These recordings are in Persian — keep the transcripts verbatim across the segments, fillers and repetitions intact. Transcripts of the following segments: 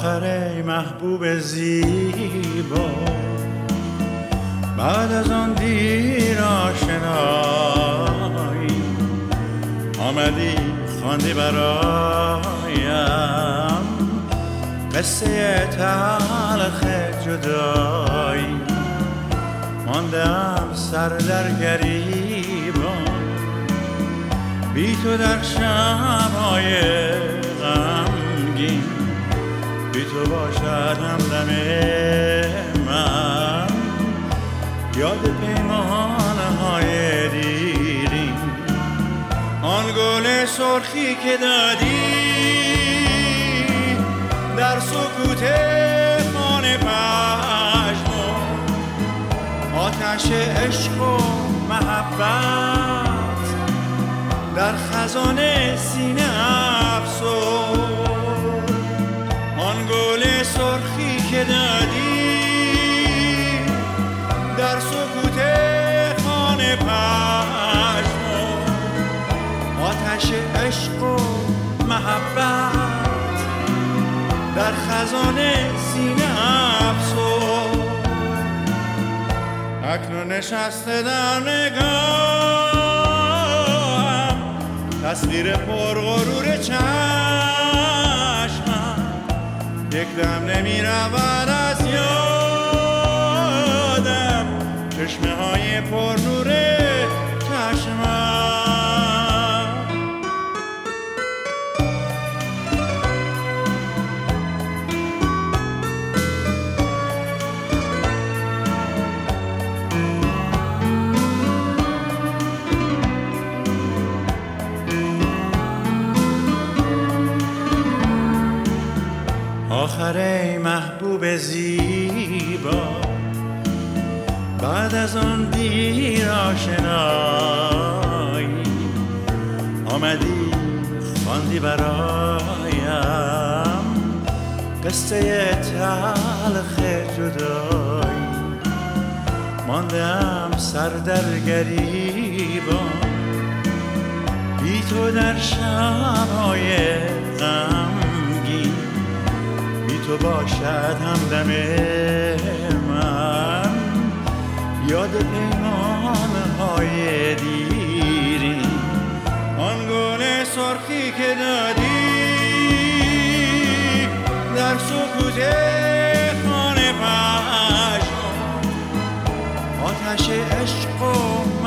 آخر ای محبوب زیبا، بعد از آن دیر آشنایی آمدی خواندی برایم قصه تلخ جدایی. ماندم سر در گریبان بی تو در شب‌های غمگین، بی تو باشد همدم من یاد پیمانهای دیرین. آن گل سرخی که دادی در سکوت خانه پژمرد، آتش عشق و محبت در خزانه سینه افسرد. آن گل سرخی که دادی در سکوت خانه پژمرد، آتش عشق و محبت در خزانه سینه افسرد. اکنون نشسته در نگاهم تصویر پرغرور چشمم، یک دم نمی رود از یادم چشمه های پرنور چشمم. آخر ای محبوب زیبا، بعد از آن دیر آشنایی آمدی خواندی برایم قصه تلخ جدایی. ماندم سر در گریبان بی تو در شب‌های غمگین، بی تو باشد همدم من یاد پیمانهای دیرین. آن گل سرخی که دادی در سکوت خانه پژمرد، آتش عشق و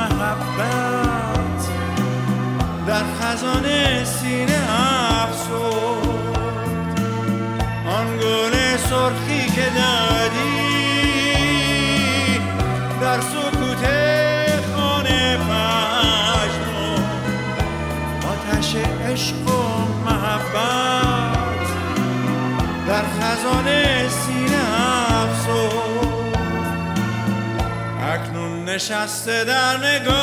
محبت در خزانه سینه افسرد. آن گل سرخی که دادی در سکوت خانه پژمرد، آتش عشق و محبت در خزانه سینه افسرد. اکنون نشسته در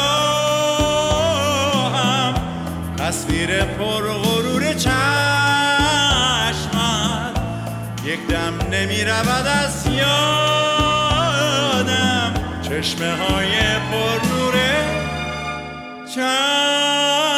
نگاهم تصویر پرغرور چشمت، یک دم نمی رود از یادم چشمه های پر نور چشم.